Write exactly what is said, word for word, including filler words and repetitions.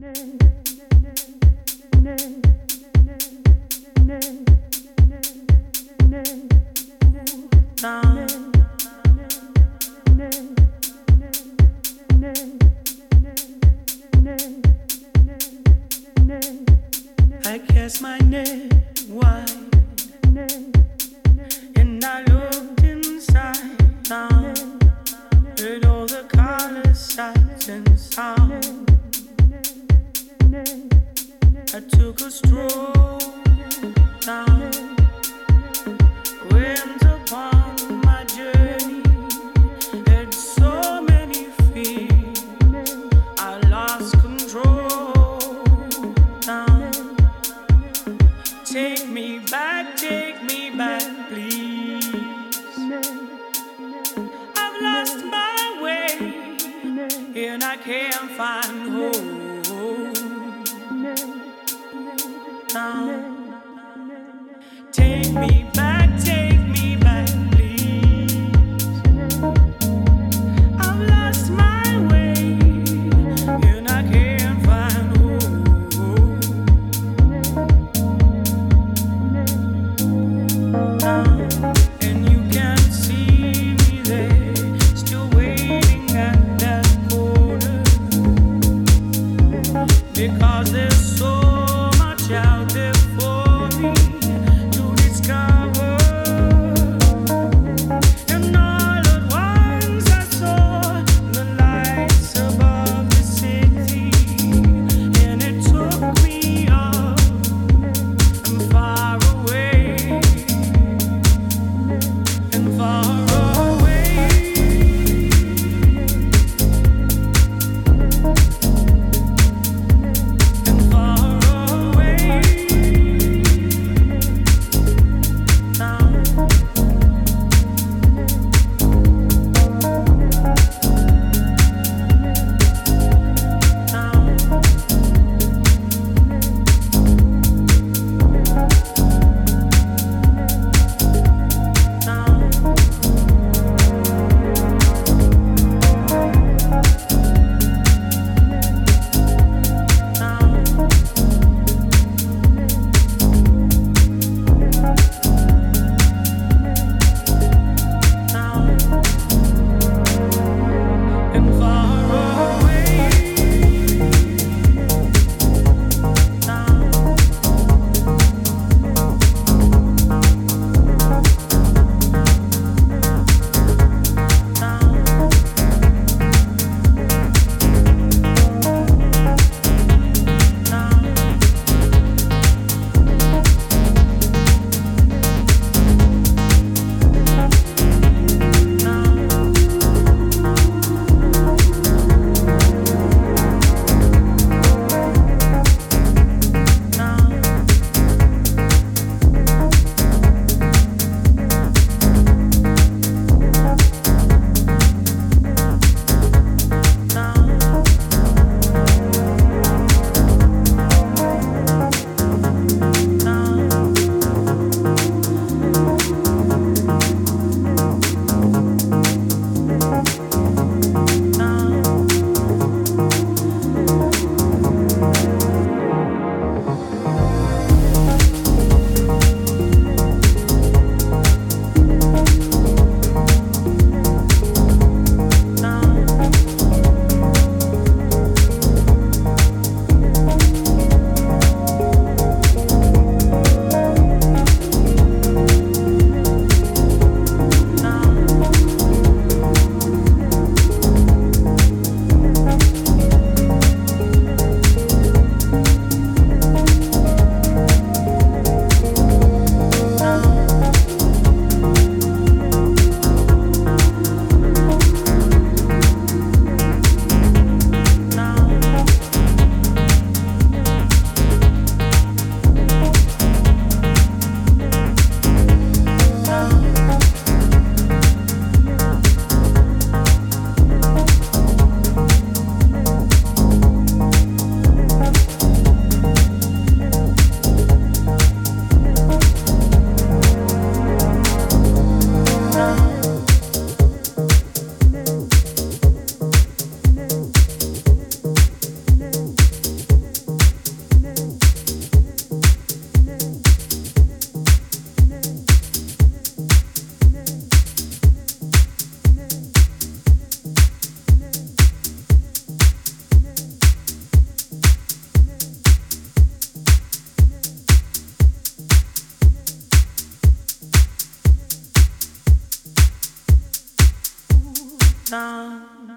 I cast my net wide and I looked inside down, heard all the colors, sights and sounds. I took a stroll down, went upon my journey, had so many fears, I lost control. Now, take me back, take me back, please. I've lost my way, and I can't find home. Now, take me back, take me back, please. I've lost my way, and I can't find home. Now, and you can see me there, still waiting at that corner, because there's so out there for me to discover, and all at once I saw the lights above the city, and it took me up and far away, and far away, and far na